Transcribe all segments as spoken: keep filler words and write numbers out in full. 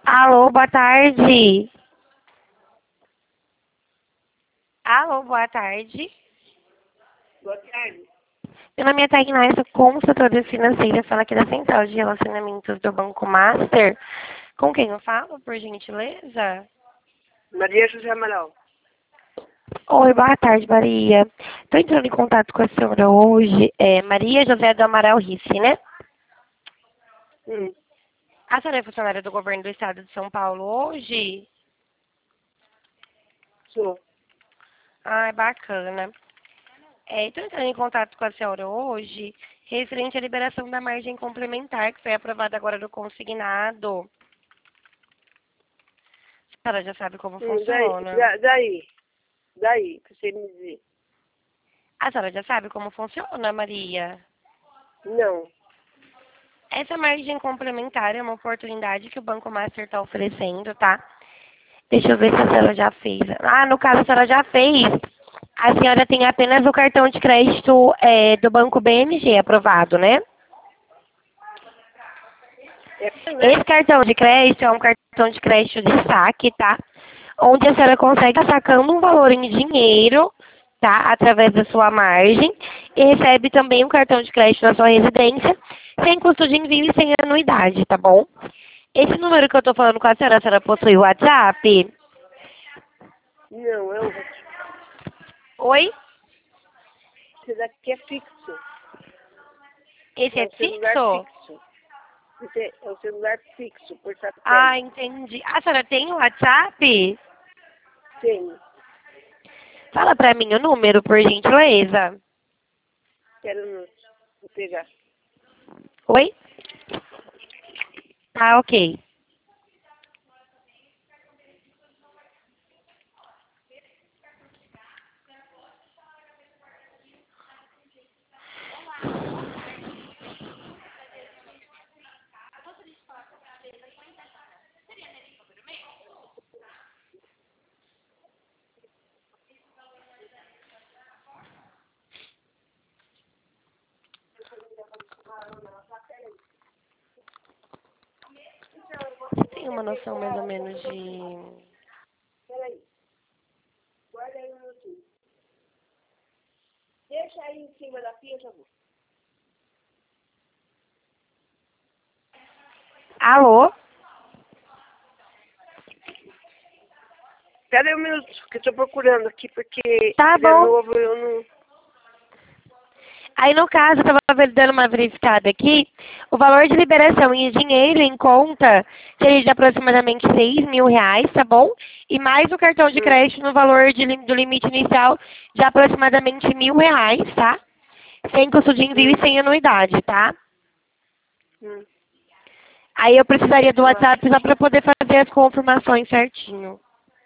Alô, boa tarde. Alô, boa tarde. Boa tarde. Meu nome é Tainá, eu sou consultora financeira, falo aqui da Central de Relacionamentos do Banco Master. Com quem eu falo, por gentileza? Maria José Amaral. Oi, boa tarde, Maria. Estou entrando em contato com a senhora hoje. É Maria José do Amaral Risse, né? Hum. A senhora é funcionária do governo do estado de São Paulo hoje? Sou. Ah, bacana. Estou entrando em contato com a senhora hoje, referente à liberação da margem complementar, que foi aprovada agora no consignado. A senhora já sabe como Hum, daí, funciona? da- daí, daí, pra você me dizer. A senhora já sabe como funciona, Maria? Não. Essa margem complementar é uma oportunidade que o Banco Master está oferecendo, tá? Deixa eu ver se a senhora já fez. Ah, no caso, a senhora já fez. A senhora tem apenas o cartão de crédito é, do Banco B M G aprovado, né? É, né? Esse cartão de crédito é um cartão de crédito de saque, tá? Onde a senhora consegue estar sacando um valor em dinheiro, tá? Através da sua margem. E recebe também um cartão de crédito na sua residência, sem custo de envio e sem anuidade, tá bom? Esse número que eu tô falando com a senhora, a senhora possui o WhatsApp? Não, é um... Oi? Esse daqui é fixo. Esse É é um celular fixo? fixo. Esse é um celular fixo, por Ah, satélite. entendi. A senhora tem o WhatsApp? Tenho. Fala pra mim o número, por gentileza. Quero no- vou pegar. Oi? Ah, ok. Você tem uma noção mais ou menos de... Peraí. Guarda aí um minutinho. Deixa aí em cima da pia, já vou. Alô? Pera aí um minuto, que eu tô procurando aqui, porque Tá ele é bom. novo, eu não... Aí, no caso, eu estava dando uma verificada aqui, o valor de liberação em dinheiro em conta seria de aproximadamente seis mil reais, tá bom? E mais o cartão de Hum, crédito no valor de lim- do limite inicial de aproximadamente mil reais, tá? Sem custo de envio hum, e sem anuidade, tá? hum. Aí eu precisaria do Eu acho WhatsApp só que... para poder fazer as confirmações certinho.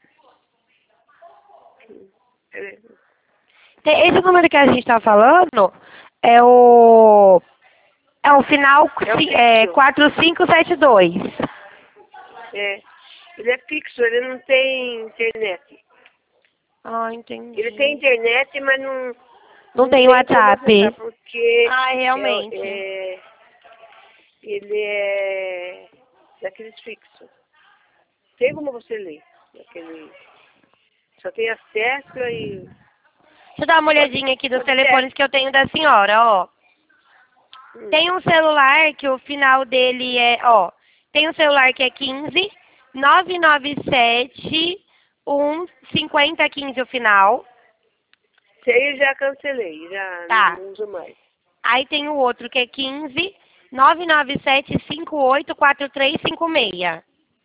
Peraí. Tem- Esse número que a gente está falando é o... É o final É o ci- é, fixo. quatro cinco sete dois. É. Ele é fixo, ele não tem internet. Ah, Ele tem entendi. internet, mas não, Não não tem tem como acessar, WhatsApp. porque Ah, é, realmente. é, ele é daqueles fixos. Tem como você ler. Daquele, só tem acesso e Deixa eu dar uma pode, olhadinha aqui dos pode ser. telefones que eu tenho da senhora, ó. Hum, Tem um celular que o final dele é, ó. Tem um celular que é quinze nove nove sete um cinquenta quinze o final. esse aí eu já cancelei, já Tá. não uso mais. Aí tem o outro que é quinze nove nove sete cinco oito quatro três cinco seis.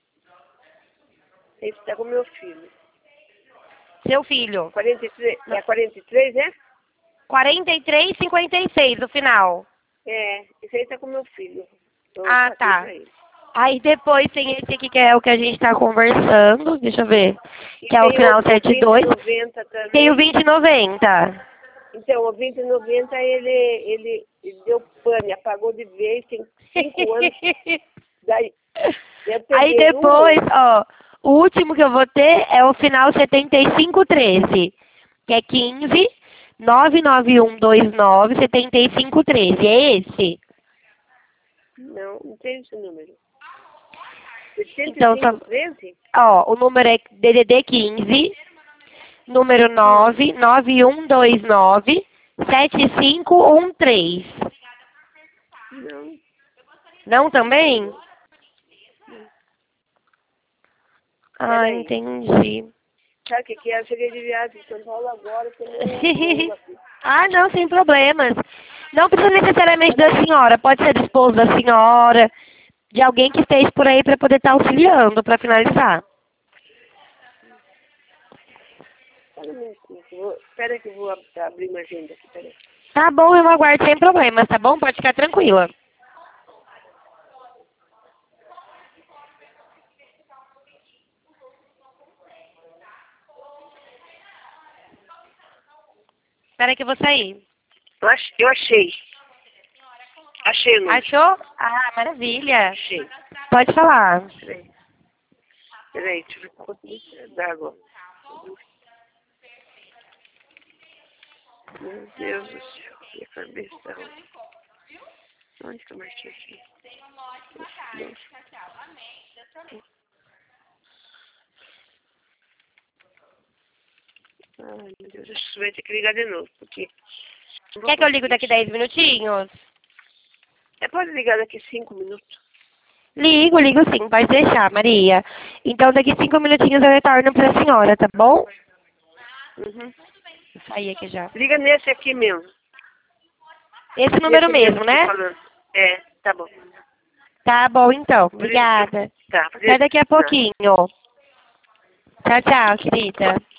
Esse tá com meu filho. Seu filho. quarenta e três, Não, é quarenta e três, né? quarenta e três cinquenta e seis o final. É, esse aí tá com meu filho. Eu Ah, passei tá. pra ele. Aí depois tem esse aqui que é o que a gente tá conversando. Deixa eu ver. E Que é o tem o, final o setenta e vinte e dois. noventa Tem o também. vinte e noventa. Então, o vinte e noventa ele, ele, ele deu pane, apagou de vez, tem cinco anos. Daí eu Aí peguei depois, um, ó, o último que eu vou ter é o final setenta e cinco treze, que é quinze nove nove um dois nove setenta e cinco treze. É esse? não, não tem esse número. Então, só, setenta e cinco, treze? ó, o número é D D D quinze, número nove nove um dois nove sete cinco um três. Não. Não também? Ah, Peraí. entendi. Sabe o que que é? Eu cheguei de viagem de São Paulo agora, tô meio aqui. Ah, não, sem problemas. Não precisa necessariamente da senhora, pode ser do esposo da senhora, de alguém que esteja por aí para poder estar auxiliando para finalizar. Espera um minutinho, que eu vou- espera que eu vou ab- abrir uma agenda aqui, peraí. Tá bom, eu aguardo sem problemas, tá bom? Pode ficar tranquila. Espera aí que eu vou sair. Eu ach- eu achei. Achei o número. Achou? Ah, maravilha. Achei. Pode falar. Peraí. Peraí, deixa eu ver quanto isso dá agora. Meu Deus do céu, minha cabeça. Onde que eu marquei aqui? Ai, meu Deus, acho que você vai ter que ligar de novo, porque... não vou Quer que eu ligo conseguir. daqui dez minutinhos? É, pode ligar daqui cinco minutos. Ligo, ligo sim, pode deixar, Maria. Então daqui cinco minutinhos eu retorno para a senhora, tá bom? Uhum. Vou sair aqui já. Liga nesse aqui mesmo. Esse número Nesse mesmo, que eu tô né? falando. É, tá bom. Tá bom, então. Obrigada. Tá, Até daqui a tá. pouquinho. Tchau, tchau, querida.